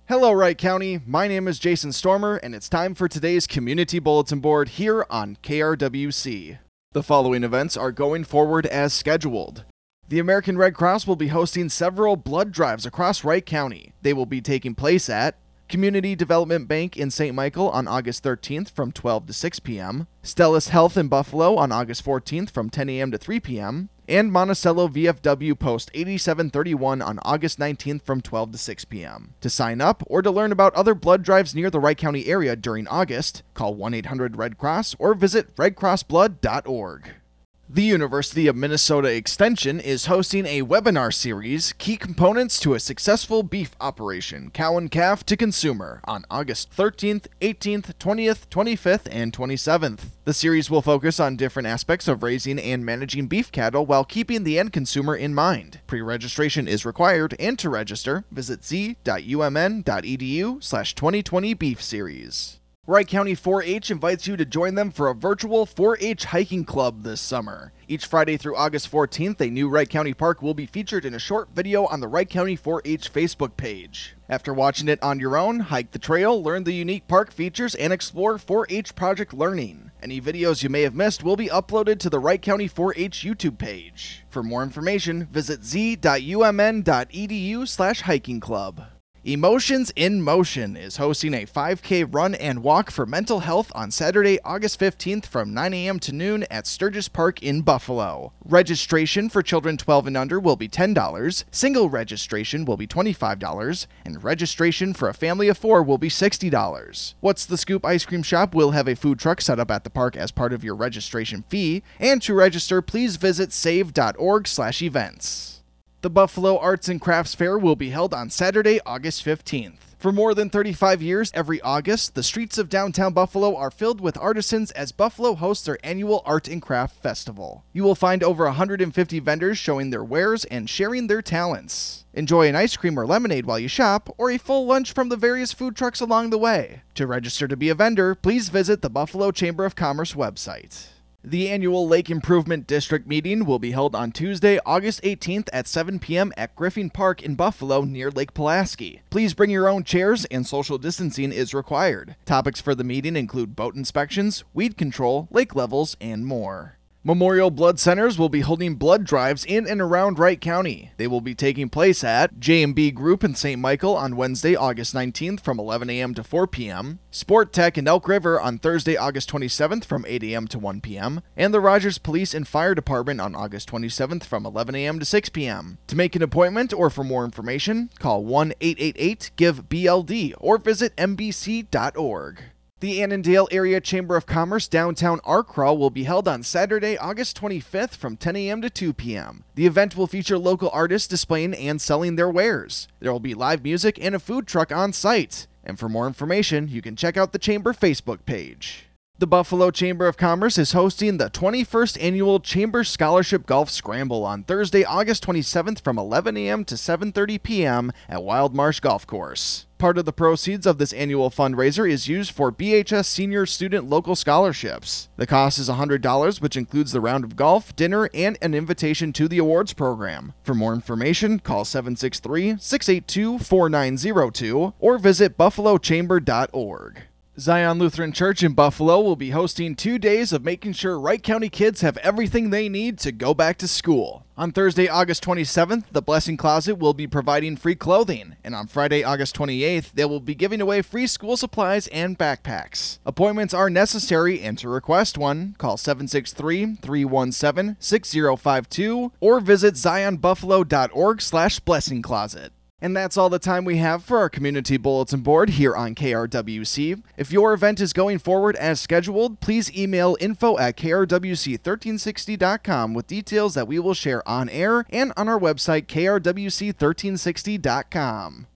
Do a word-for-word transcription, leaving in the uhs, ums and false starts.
Hello, Wright County. My name is Jason Stormer, and it's time for today's Community Bulletin Board here on K R W C. The following events are going forward as scheduled. The American Red Cross will be hosting several blood drives across Wright County. They will be taking place at Community Development Bank in Saint Michael on August thirteenth from twelve to six p m, Stellus Health in Buffalo on August fourteenth from ten a m to three p m, and Monticello V F W Post eighty-seven thirty-one on August nineteenth from twelve to six p m To sign up or to learn about other blood drives near the Wright County area during August, call one eight hundred red cross or visit red cross blood dot org. The University of Minnesota Extension is hosting a webinar series, Key Components to a Successful Beef Operation, Cow and Calf to Consumer, on August thirteenth, eighteenth, twentieth, twenty-fifth, and twenty-seventh. The series will focus on different aspects of raising and managing beef cattle while keeping the end consumer in mind. Pre-registration is required, and to register, visit z dot u m n dot e d u slash twenty twenty beef series. Wright County four H invites you to join them for a virtual four H hiking club this summer. Each Friday through August fourteenth, a new Wright County park will be featured in a short video on the Wright County four H Facebook page. After watching it on your own, hike the trail, learn the unique park features, and explore four H project learning. Any videos you may have missed will be uploaded to the Wright County four H YouTube page. For more information, visit z dot u m n dot e d u slash hiking club. Emotions in Motion is hosting a five K run and walk for mental health on Saturday, August fifteenth from nine a m to noon at Sturgis Park in Buffalo. Registration for children twelve and under will be ten dollars, single registration will be twenty-five dollars, and registration for a family of four will be sixty dollars. What's the Scoop Ice Cream Shop will have a food truck set up at the park as part of your registration fee, and to register, please visit save dot org slash events. The Buffalo Arts and Crafts Fair will be held on Saturday, August fifteenth. For more than thirty-five years, every August, the streets of downtown Buffalo are filled with artisans as Buffalo hosts their annual Art and Craft Festival. You will find over one hundred fifty vendors showing their wares and sharing their talents. Enjoy an ice cream or lemonade while you shop, or a full lunch from the various food trucks along the way. To register to be a vendor, please visit the Buffalo Chamber of Commerce website. The annual Lake Improvement District meeting will be held on Tuesday, August eighteenth at seven p m at Griffin Park in Buffalo near Lake Pulaski. Please bring your own chairs and social distancing is required. Topics for the meeting include boat inspections, weed control, lake levels, and more. Memorial Blood Centers will be holding blood drives in and around Wright County. They will be taking place at J and B Group in Saint Michael on Wednesday, August nineteenth from eleven a m to four p m, Sport Tech in Elk River on Thursday, August twenty-seventh from eight a m to one p m, and the Rogers Police and Fire Department on August twenty-seventh from eleven a m to six p m To make an appointment or for more information, call one eight eight eight give B L D or visit m b c dot org. The Annandale Area Chamber of Commerce Downtown Art Crawl will be held on Saturday, August twenty-fifth from ten a m to two p m The event will feature local artists displaying and selling their wares. There will be live music and a food truck on site. And for more information, you can check out the Chamber Facebook page. The Buffalo Chamber of Commerce is hosting the twenty-first Annual Chamber Scholarship Golf Scramble on Thursday, August twenty-seventh from eleven a m to seven thirty p m at Wild Marsh Golf Course. Part of the proceeds of this annual fundraiser is used for B H S Senior Student Local Scholarships. The cost is one hundred dollars, which includes the round of golf, dinner, and an invitation to the awards program. For more information, call seven six three, six eight two, four nine zero two or visit buffalo chamber dot org. Zion Lutheran Church in Buffalo will be hosting two days of making sure Wright County kids have everything they need to go back to school. On Thursday, August twenty-seventh, the Blessing Closet will be providing free clothing, and on Friday, August twenty-eighth, they will be giving away free school supplies and backpacks. Appointments are necessary, and to request one, call seven six three, three one seven, six zero five two or visit zion buffalo dot org slash blessing closet. And that's all the time we have for our Community Bulletin Board here on K R W C. If your event is going forward as scheduled, please email info at k r w c thirteen sixty dot com with details that we will share on air and on our website k r w c thirteen sixty dot com.